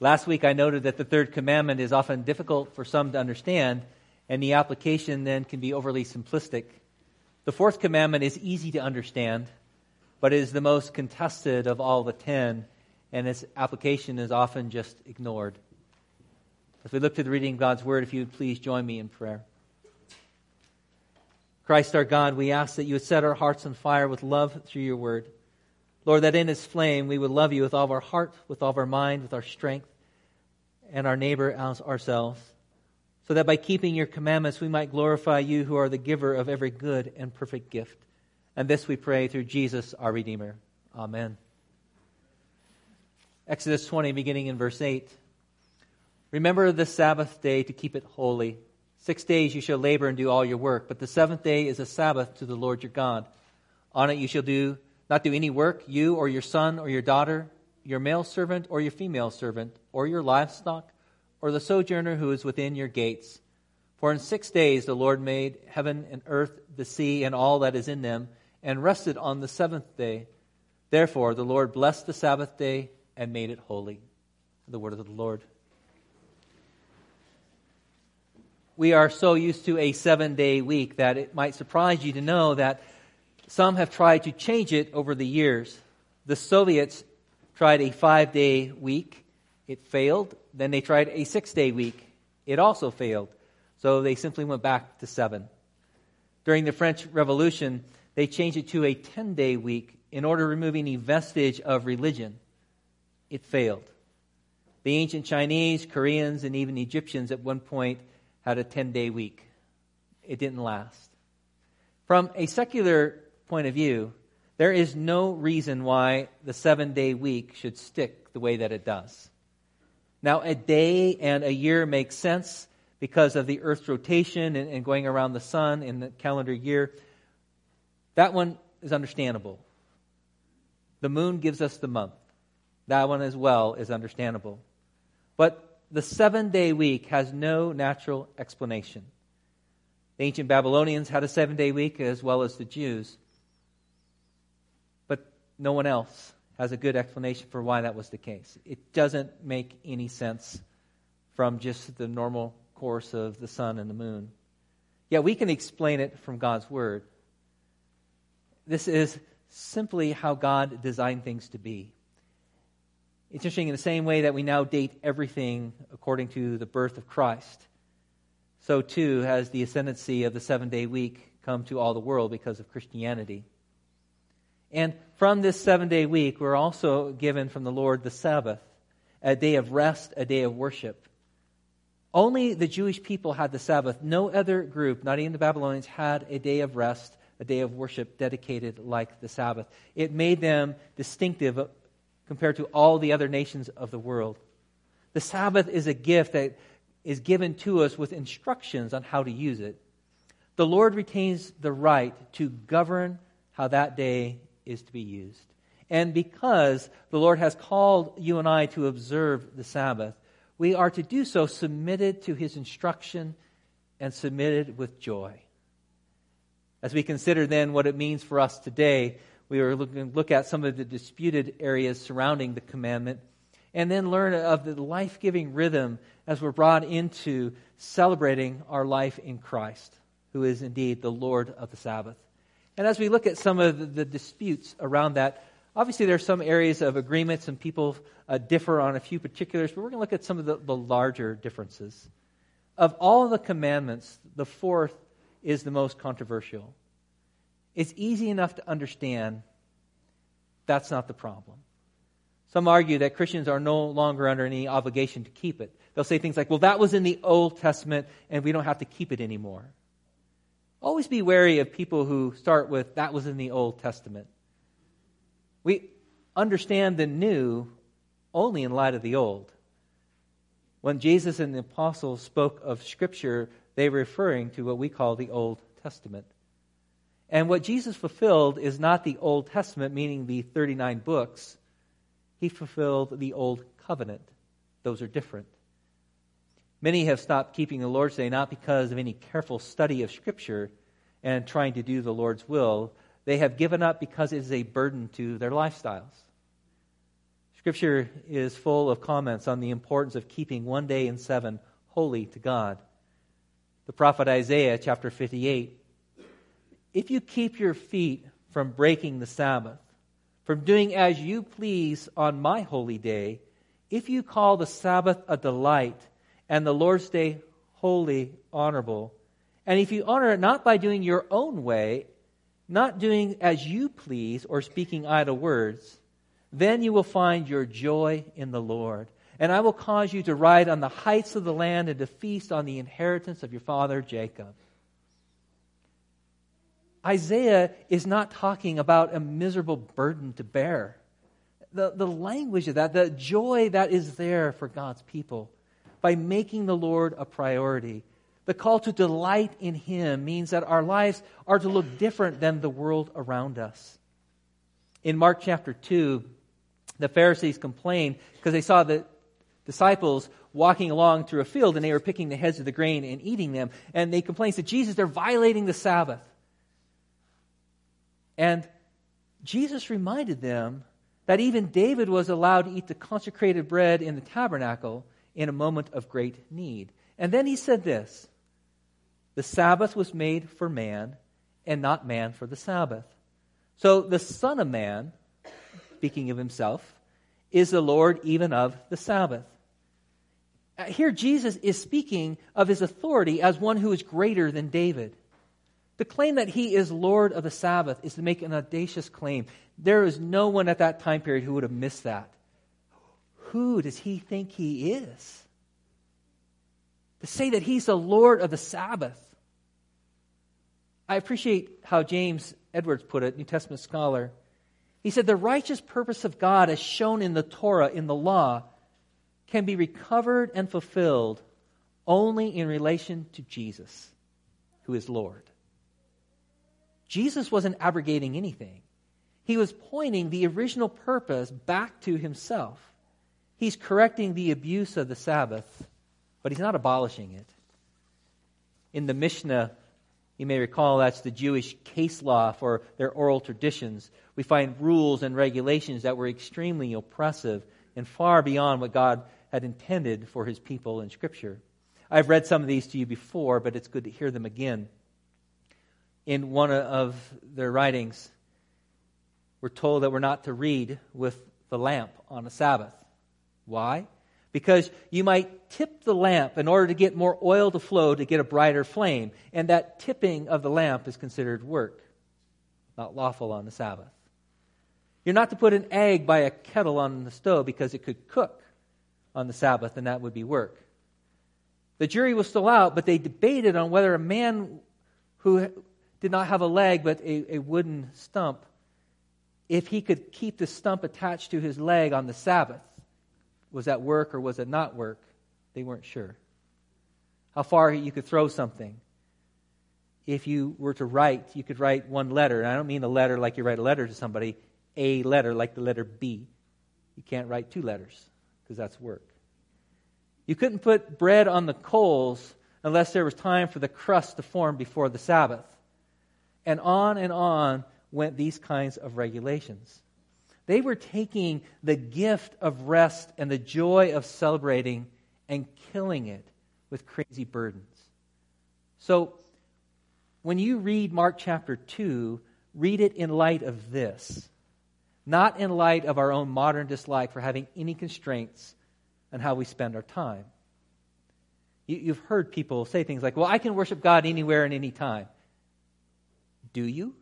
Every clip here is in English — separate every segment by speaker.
Speaker 1: Last week I noted that the third commandment is often difficult for some to understand, and the application then can be overly simplistic. The fourth commandment is easy to understand, but it is the most contested of all the 10, and its application is often just ignored. As we look to the reading of God's Word, if you would please join me in prayer. Christ our God, we ask that you would set our hearts on fire with love through your Word. Lord, that in its flame we would love you with all of our heart, with all of our mind, with our strength, and our neighbor as ourselves, so that by keeping your commandments we might glorify you who are the giver of every good and perfect gift. And this we pray through Jesus our Redeemer. Amen. Exodus 20, beginning in verse 8. Remember the Sabbath day to keep it holy. 6 days you shall labor and do all your work, but the seventh day is a Sabbath to the Lord your God. On it you shall not do any work, you or your son or your daughter, your male servant or your female servant, or your livestock, or the sojourner who is within your gates. For in 6 days the Lord made heaven and earth, the sea, and all that is in them, and rested on the seventh day. Therefore the Lord blessed the Sabbath day and made it holy. The word of the Lord. We are so used to a 7-day week that it might surprise you to know that some have tried to change it over the years. The Soviets tried a 5-day week. It failed. Then they tried a 6-day week. It also failed. So they simply went back to 7. During the French Revolution, they changed it to a 10-day week in order to remove any vestige of religion. It failed. The ancient Chinese, Koreans, and even Egyptians at one point had a 10-day week. It didn't last. From a secular point of view, there is no reason why the 7-day week should stick the way that it does. Now, a day and a year make sense because of the Earth's rotation and going around the sun in the calendar year. That one is understandable. The moon gives us the month. That one as well is understandable. But the 7-day week has no natural explanation. The ancient Babylonians had a 7-day week as well as the Jews. But no one else has a good explanation for why that was the case. It doesn't make any sense from just the normal course of the sun and the moon. Yet we can explain it from God's Word. This is simply how God designed things to be. It's interesting, in the same way that we now date everything according to the birth of Christ, so too has the ascendancy of the 7-day week come to all the world because of Christianity. And from this 7-day week, we're also given from the Lord the Sabbath, a day of rest, a day of worship. Only the Jewish people had the Sabbath. No other group, not even the Babylonians, had a day of rest, a day of worship dedicated like the Sabbath. It made them distinctive compared to all the other nations of the world. The Sabbath is a gift that is given to us with instructions on how to use it. The Lord retains the right to govern how that day is to be used. And because the Lord has called you and I to observe the Sabbath, we are to do so submitted to His instruction and submitted with joy. As we consider then what it means for us today, we are looking to look at some of the disputed areas surrounding the commandment and then learn of the life-giving rhythm as we're brought into celebrating our life in Christ, who is indeed the Lord of the Sabbath. And as we look at some of the disputes around that, obviously there are some areas of agreements and people differ on a few particulars, but we're going to look at some of the larger differences. Of all the commandments, the fourth is the most controversial. It's easy enough to understand. That's not the problem. Some argue that Christians are no longer under any obligation to keep it. They'll say things like, well, that was in the Old Testament and we don't have to keep it anymore. Always be wary of people who start with, that was in the Old Testament. We understand the new only in light of the old. When Jesus and the apostles spoke of Scripture, they were referring to what we call the Old Testament. And what Jesus fulfilled is not the Old Testament, meaning the 39 books. He fulfilled the Old Covenant. Those are different. Many have stopped keeping the Lord's Day not because of any careful study of Scripture and trying to do the Lord's will. They have given up because it is a burden to their lifestyles. Scripture is full of comments on the importance of keeping one day in 7 holy to God. The prophet Isaiah, chapter 58, if you keep your feet from breaking the Sabbath, from doing as you please on my holy day, if you call the Sabbath a delight and the Lord's day holy, honorable, and if you honor it not by doing your own way, not doing as you please or speaking idle words, then you will find your joy in the Lord. And I will cause you to ride on the heights of the land and to feast on the inheritance of your father Jacob. Isaiah is not talking about a miserable burden to bear. The language of that, the joy that is there for God's people, by making the Lord a priority. The call to delight in Him means that our lives are to look different than the world around us. In Mark chapter 2, the Pharisees complained because they saw the disciples walking along through a field and they were picking the heads of the grain and eating them. And they complained to Jesus, they're violating the Sabbath. And Jesus reminded them that even David was allowed to eat the consecrated bread in the tabernacle in a moment of great need. And then he said this, the Sabbath was made for man and not man for the Sabbath. So the Son of Man, speaking of himself, is the Lord even of the Sabbath. Here Jesus is speaking of his authority as one who is greater than David. To claim that he is Lord of the Sabbath is to make an audacious claim. There is no one at that time period who would have missed that. Who does he think he is? To say that he's the Lord of the Sabbath. I appreciate how James Edwards put it, New Testament scholar. He said, the righteous purpose of God as shown in the Torah, in the law, can be recovered and fulfilled only in relation to Jesus, who is Lord. Jesus wasn't abrogating anything. He was pointing the original purpose back to himself. He's correcting the abuse of the Sabbath, but he's not abolishing it. In the Mishnah, you may recall that's the Jewish case law for their oral traditions. We find rules and regulations that were extremely oppressive and far beyond what God had intended for his people in Scripture. I've read some of these to you before, but it's good to hear them again. In one of their writings, we're told that we're not to read with the lamp on a Sabbath. Why? Because you might tip the lamp in order to get more oil to flow to get a brighter flame. And that tipping of the lamp is considered work, not lawful on the Sabbath. You're not to put an egg by a kettle on the stove because it could cook on the Sabbath, and that would be work. The jury was still out, but they debated on whether a man who did not have a leg but a wooden stump, if he could keep the stump attached to his leg on the Sabbath. Was that work or was it not work? They weren't sure. How far you could throw something. If you were to write, you could write one letter. And I don't mean a letter like you write a letter to somebody, a letter like the letter B. You can't write 2 letters because that's work. You couldn't put bread on the coals unless there was time for the crust to form before the Sabbath. And on went these kinds of regulations. They were taking the gift of rest and the joy of celebrating and killing it with crazy burdens. So, when you read Mark chapter 2, read it in light of this. Not in light of our own modern dislike for having any constraints on how we spend our time. You've heard people say things like, well, I can worship God anywhere and any time. Do you?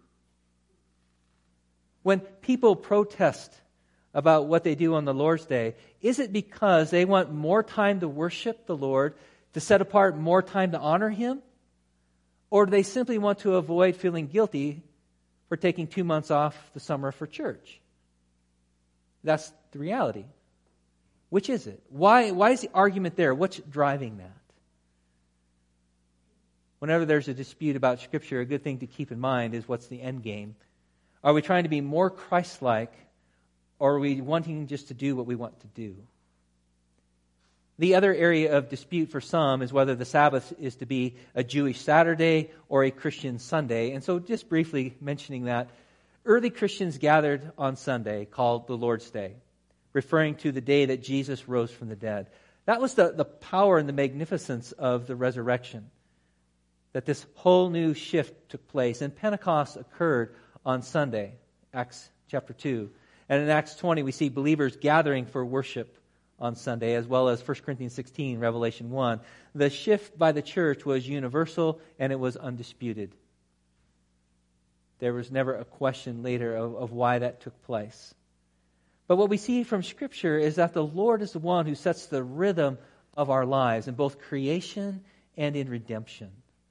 Speaker 1: When people protest about what they do on the Lord's Day, is it because they want more time to worship the Lord, to set apart more time to honor Him? Or do they simply want to avoid feeling guilty for taking 2 months off the summer for church? That's the reality. Which is it? Why is the argument there? What's driving that? Whenever there's a dispute about Scripture, a good thing to keep in mind is what's the end game. Are we trying to be more Christ-like, or are we wanting just to do what we want to do? The other area of dispute for some is whether the Sabbath is to be a Jewish Saturday or a Christian Sunday. And so just briefly mentioning that, early Christians gathered on Sunday, called the Lord's Day. referring to the day that Jesus rose from the dead. That was the power and the magnificence of the resurrection, that this whole new shift took place. And Pentecost occurred on Sunday, Acts chapter 2. And in Acts 20, we see believers gathering for worship on Sunday, as well as 1 Corinthians 16, Revelation 1. The shift by the church was universal, and it was undisputed. There was never a question later of why that took place. But what we see from Scripture is that the Lord is the one who sets the rhythm of our lives in both creation and in redemption.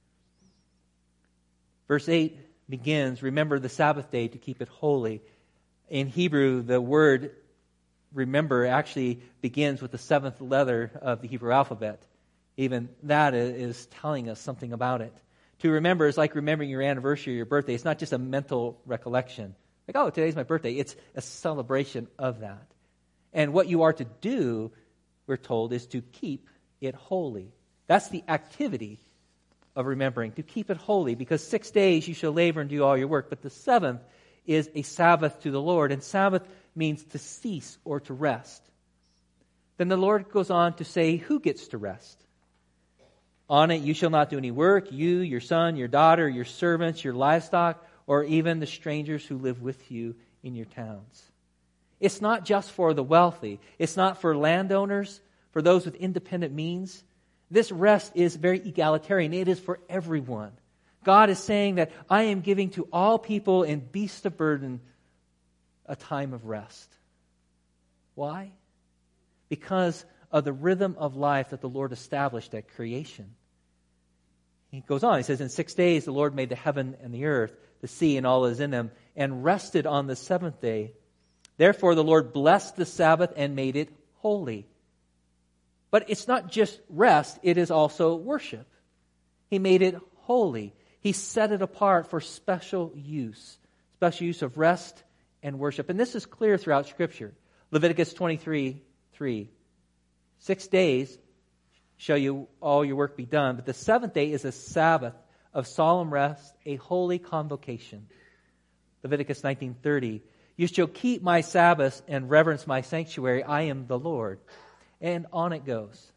Speaker 1: Verse 8 begins, remember the Sabbath day to keep it holy. In Hebrew, the word remember actually begins with the seventh letter of the Hebrew alphabet. Even that is telling us something about it. To remember is like remembering your anniversary or your birthday. It's not just a mental recollection. Like, oh, today's my birthday. It's a celebration of that. And what you are to do, we're told, is to keep it holy. That's the activity of remembering, to keep it holy, because 6 days you shall labor and do all your work, but the seventh is a Sabbath to the Lord, and Sabbath means to cease or to rest. Then the Lord goes on to say who gets to rest. On it you shall not do any work, you, your son, your daughter, your servants, your livestock, or even the strangers who live with you in your towns. It's not just for the wealthy. It's not for landowners, for those with independent means. This rest is very egalitarian. It is for everyone. God is saying that I am giving to all people and beasts of burden a time of rest. Why? Because of the rhythm of life that the Lord established at creation. He goes on, he says, in 6 days the Lord made the heaven and the earth, the sea and all that is in them, and rested on the seventh day. Therefore the Lord blessed the Sabbath and made it holy. But it's not just rest, it is also worship. He made it holy. He set it apart for special use of rest and worship. And this is clear throughout Scripture. Leviticus 23:3. 6 days shall you all your work be done, but the seventh day is a Sabbath of solemn rest, a holy convocation. Leviticus 19:30. You shall keep my Sabbaths and reverence my sanctuary. I am the Lord. And on it goes.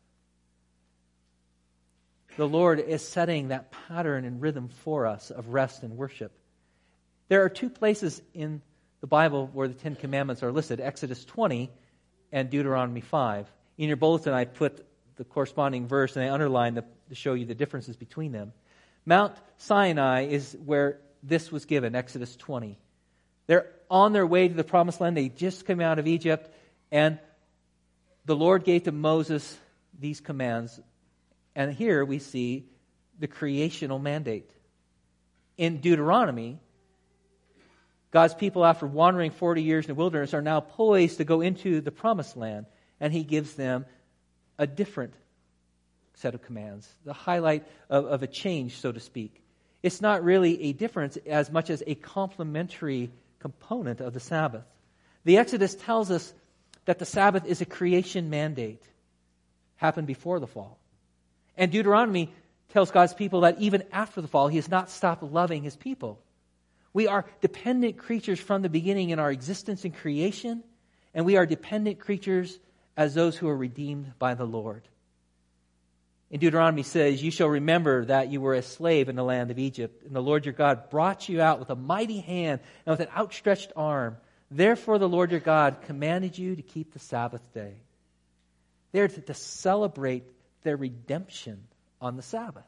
Speaker 1: The Lord is setting that pattern and rhythm for us of rest and worship. There are two places in the Bible where the Ten Commandments are listed, Exodus 20 and Deuteronomy 5. In your bulletin, I put the corresponding verse and I underlined to show you the differences between them. Mount Sinai is where this was given, Exodus 20. They're on their way to the Promised Land. They just came out of Egypt, and the Lord gave to Moses these commands. And here we see the creational mandate. In Deuteronomy, God's people, after wandering 40 years in the wilderness, are now poised to go into the Promised Land. And He gives them a different set of commands, the highlight of a change, so to speak. It's not really a difference as much as a complementary component of the Sabbath. The Exodus tells us that the Sabbath is a creation mandate, happened before the fall. And Deuteronomy tells God's people that even after the fall, He has not stopped loving His people. We are dependent creatures from the beginning in our existence in creation, and we are dependent creatures as those who are redeemed by the Lord. In Deuteronomy says, you shall remember that you were a slave in the land of Egypt, and the Lord your God brought you out with a mighty hand and with an outstretched arm. Therefore the Lord your God commanded you to keep the Sabbath day. They're to celebrate their redemption on the Sabbath.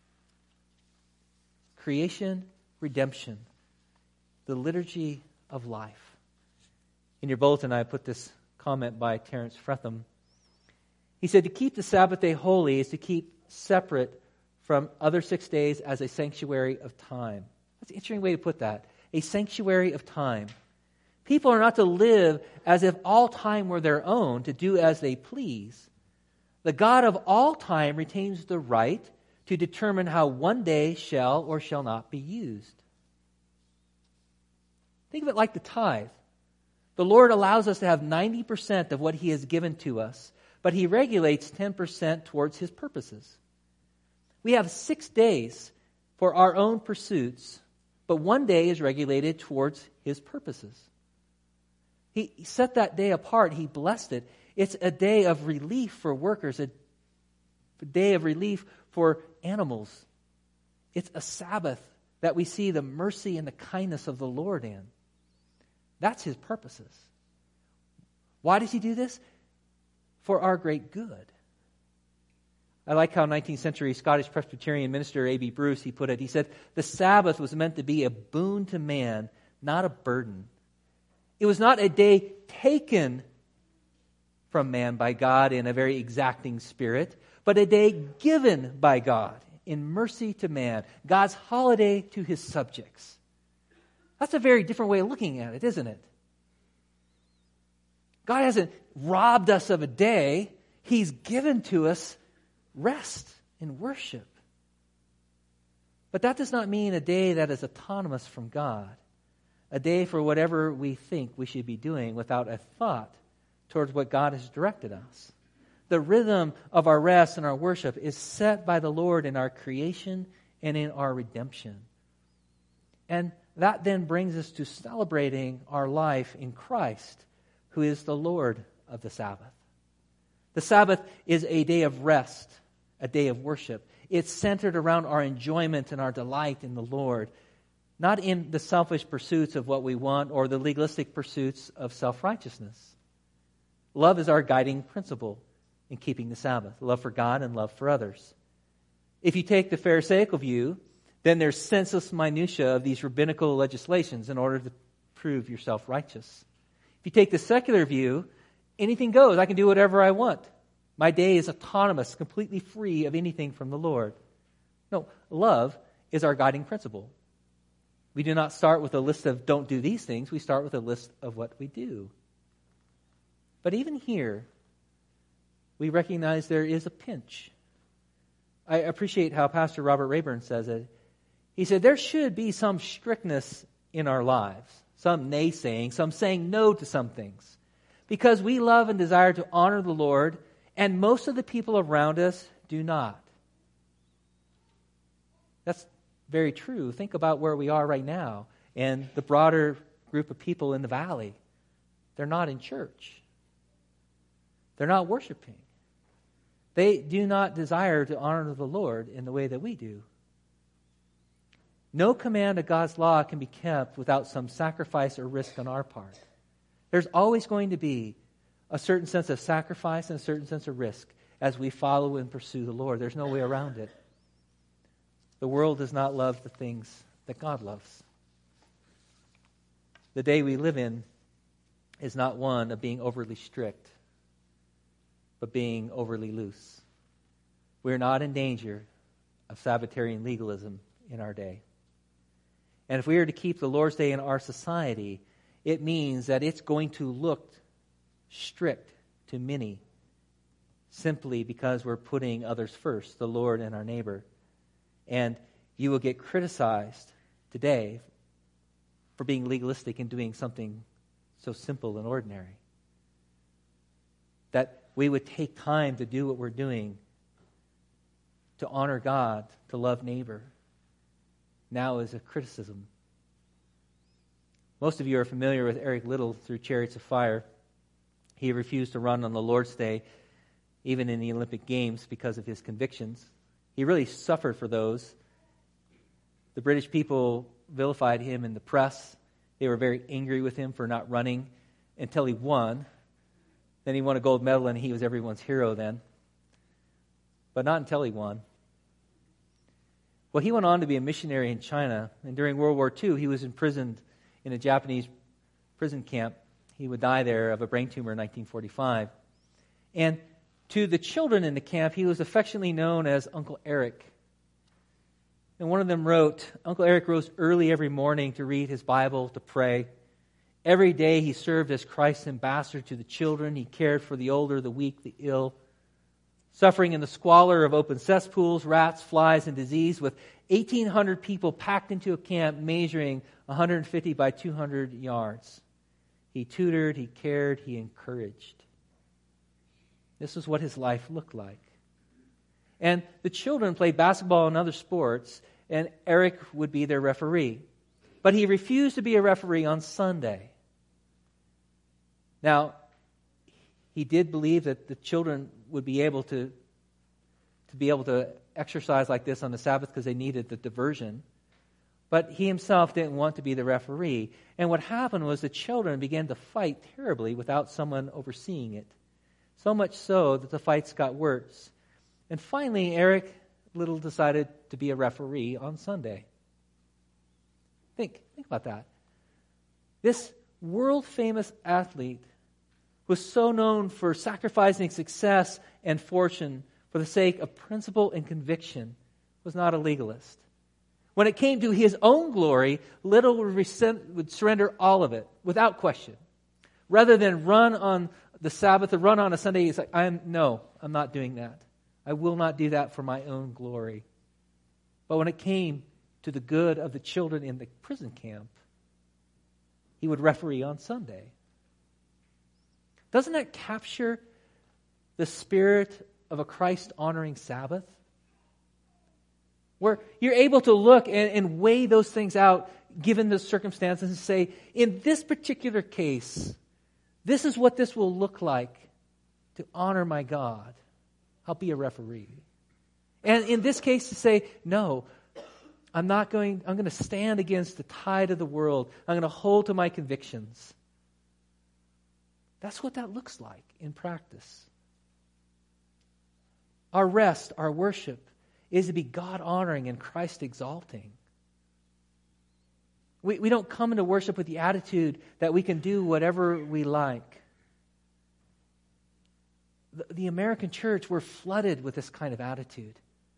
Speaker 1: Creation, redemption, the liturgy of life. In your bulletin, I put this comment by Terence Fretham. He said, to keep the Sabbath day holy is to keep separate from other 6 days as a sanctuary of time. That's an interesting way to put that. A sanctuary of time. People are not to live as if all time were their own, to do as they please. The God of all time retains the right to determine how one day shall or shall not be used. Think of it like the tithe. The Lord allows us to have 90% of what He has given to us, but He regulates 10% towards His purposes. We have 6 days for our own pursuits, but one day is regulated towards His purposes. He set that day apart. He blessed it. It's a day of relief for workers, a day of relief for animals. It's a Sabbath that we see the mercy and the kindness of the Lord in. That's His purposes. Why does He do this? For our great good. I like how 19th century Scottish Presbyterian minister A.B. Bruce, he put it. He said, the Sabbath was meant to be a boon to man, not a burden. It was not a day taken from man by God in a very exacting spirit, but a day given by God in mercy to man, God's holiday to His subjects. That's a very different way of looking at it, isn't it? God hasn't robbed us of a day. He's given to us rest and worship. But that does not mean a day that is autonomous from God, a day for whatever we think we should be doing without a thought towards what God has directed us. The rhythm of our rest and our worship is set by the Lord in our creation and in our redemption. And that then brings us to celebrating our life in Christ, who is the Lord of the Sabbath. The Sabbath is a day of rest, a day of worship. It's centered around our enjoyment and our delight in the Lord, not in the selfish pursuits of what we want or the legalistic pursuits of self-righteousness. Love is our guiding principle in keeping the Sabbath, love for God and love for others. If you take the Pharisaical view, then there's senseless minutia of these rabbinical legislations in order to prove yourself righteous. If you take the secular view, anything goes. I can do whatever I want. My day is autonomous, completely free of anything from the Lord. No, love is our guiding principle. We do not start with a list of don't do these things. We start with a list of what we do. But even here, we recognize there is a pinch. I appreciate how Pastor Robert Rayburn says it. He said there should be some strictness in our lives, some naysaying, some saying no to some things, because we love and desire to honor the Lord, and most of the people around us do not. That's very true. Think about where we are right now and the broader group of people in the valley. They're not in church. They're not worshiping. They do not desire to honor the Lord in the way that we do. No command of God's law can be kept without some sacrifice or risk on our part. There's always going to be a certain sense of sacrifice and a certain sense of risk as we follow and pursue the Lord. There's no way around it. The world does not love the things that God loves. The day we live in is not one of being overly strict, but being overly loose. We're not in danger of Sabbatarian legalism in our day. And if we are to keep the Lord's Day in our society, it means that it's going to look strict to many simply because we're putting others first, the Lord and our neighbor. And you will get criticized today for being legalistic and doing something so simple and ordinary. That we would take time to do what we're doing, to honor God, to love neighbor, now is a criticism. Most of you are familiar with Eric Liddell through Chariots of Fire. He refused to run on the Lord's Day, even in the Olympic Games, because of his convictions. He really suffered for those. The British people vilified him in the press. They were very angry with him for not running until he won. Then he won a gold medal and he was everyone's hero then. But not until he won. Well, he went on to be a missionary in China, and during World War II, he was imprisoned in a Japanese prison camp. He would die there of a brain tumor in 1945. And to the children in the camp, he was affectionately known as Uncle Eric. And one of them wrote, Uncle Eric rose early every morning to read his Bible, to pray. Every day he served as Christ's ambassador to the children. He cared for the older, the weak, the ill. Suffering in the squalor of open cesspools, rats, flies, and disease, with 1,800 people packed into a camp measuring 150 by 200 yards. He tutored, he cared, he encouraged. This is what his life looked like. And the children played basketball and other sports, and Eric would be their referee. But he refused to be a referee on Sunday. Now, he did believe that the children would be able to exercise like this on the Sabbath because they needed the diversion. But he himself didn't want to be the referee. And what happened was the children began to fight terribly without someone overseeing it. So much so that the fights got worse. And finally, Eric Liddell decided to be a referee on Sunday. Think about that. This world-famous athlete was so known for sacrificing success and fortune for the sake of principle and conviction, was not a legalist. When it came to his own glory, Liddell would surrender all of it without question. Rather than run on the Sabbath or run on a Sunday, he's like, I'm not doing that. I will not do that for my own glory. But when it came to the good of the children in the prison camp, he would referee on Sunday. Doesn't that capture the spirit of a Christ-honoring Sabbath? Where you're able to look and weigh those things out given the circumstances and say, in this particular case, this is what this will look like to honor my God. I'll be a referee. And in this case to say, no, I'm going to stand against the tide of the world. I'm going to hold to my convictions. That's what that looks like in practice. Our rest, our worship, is to be God-honoring and Christ-exalting. We don't come into worship with the attitude that we can do whatever we like. The American church, we're flooded with this kind of attitude.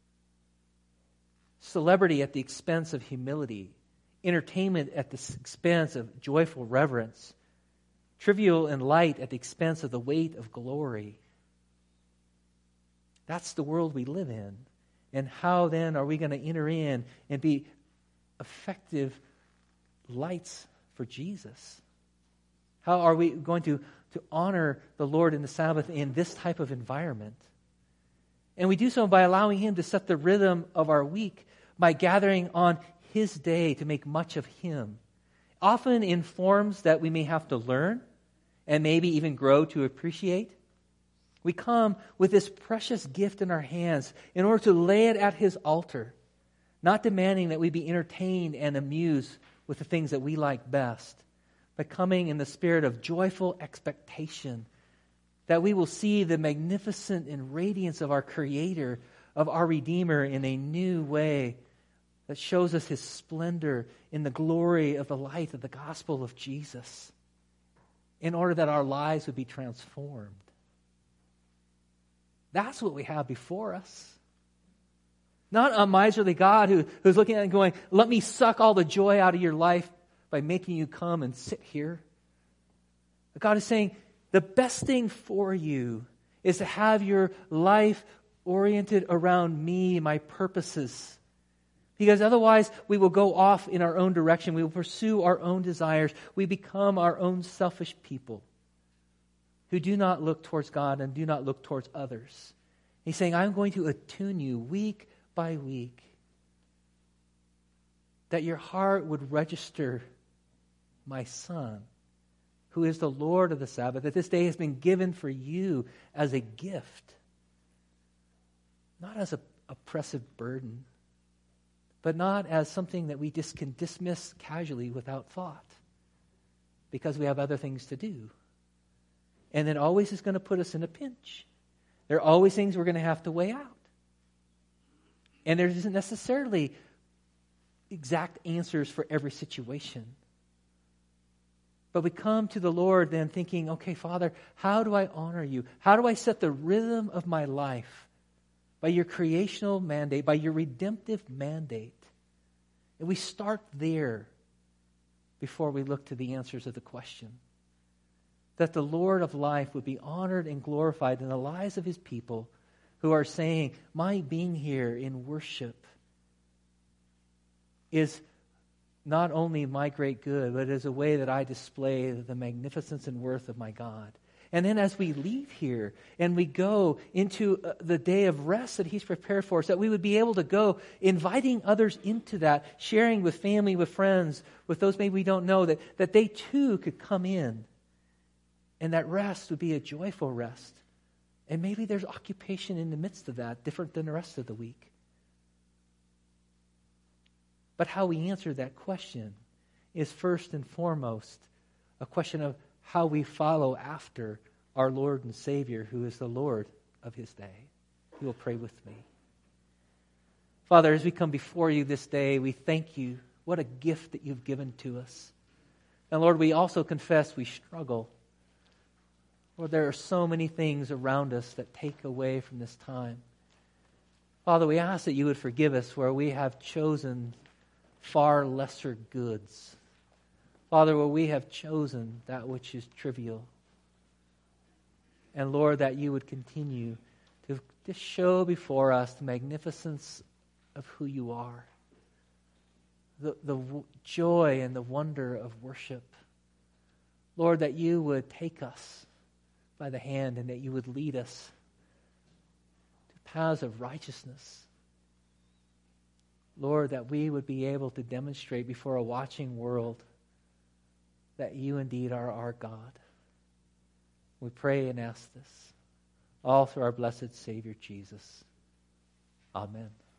Speaker 1: Celebrity at the expense of humility. Entertainment at the expense of joyful reverence. Trivial and light at the expense of the weight of glory. That's the world we live in. And how then are we going to enter in and be effective lights for Jesus? How are we going to honor the Lord in the Sabbath in this type of environment? And we do so by allowing Him to set the rhythm of our week by gathering on His day to make much of Him. Often in forms that we may have to learn and maybe even grow to appreciate. We come with this precious gift in our hands in order to lay it at His altar, not demanding that we be entertained and amused with the things that we like best, but coming in the spirit of joyful expectation that we will see the magnificent and radiance of our Creator, of our Redeemer in a new way that shows us His splendor in the glory of the light of the gospel of Jesus, in order that our lives would be transformed. That's what we have before us. Not a miserly God who's looking at it and going, let me suck all the joy out of your life by making you come and sit here. But God is saying, the best thing for you is to have your life oriented around me, my purposes. Because otherwise we will go off in our own direction. We will pursue our own desires. We become our own selfish people who do not look towards God and do not look towards others. He's saying, I'm going to attune you week by week, that your heart would register my Son, who is the Lord of the Sabbath, that this day has been given for you as a gift, not as an oppressive burden, but not as something that we just can dismiss casually without thought, because we have other things to do. And it always is going to put us in a pinch. There are always things we're going to have to weigh out. And there isn't necessarily exact answers for every situation. But we come to the Lord then thinking, okay, Father, how do I honor you? How do I set the rhythm of my life by your creational mandate, by your redemptive mandate? And we start there before we look to the answers of the question. That the Lord of life would be honored and glorified in the lives of His people who are saying, my being here in worship is not only my great good, but is a way that I display the magnificence and worth of my God. And then as we leave here and we go into the day of rest that He's prepared for us, that we would be able to go inviting others into that, sharing with family, with friends, with those maybe we don't know, that they too could come in And that rest would be a joyful rest. And maybe there's occupation in the midst of that, different than the rest of the week. But how we answer that question is first and foremost a question of how we follow after our Lord and Savior, who is the Lord of his day. You will pray with me. Father, as we come before you this day, we thank you. What a gift that you've given to us. And Lord, we also confess we struggle. Lord, there are so many things around us that take away from this time. Father, we ask that you would forgive us where we have chosen far lesser goods. Father, where we have chosen that which is trivial. And Lord, that you would continue to just show before us the magnificence of who you are. The joy and the wonder of worship. Lord, that you would take us by the hand and that you would lead us to paths of righteousness. Lord, that we would be able to demonstrate before a watching world that you indeed are our God. We pray and ask this all through our blessed Savior Jesus. Amen.